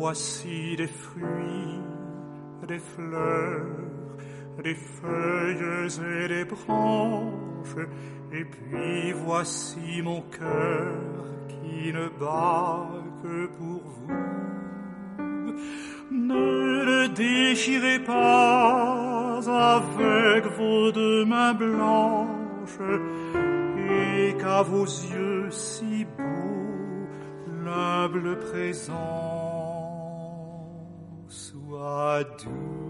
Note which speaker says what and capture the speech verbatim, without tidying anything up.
Speaker 1: voici des fruits, des fleurs, des feuilles et des branches, et puis voici mon cœur qui ne bat que pour vous. Ne le déchirez pas avec vos deux mains blanches, et qu'à vos yeux si beaux l'humble présent soit doux.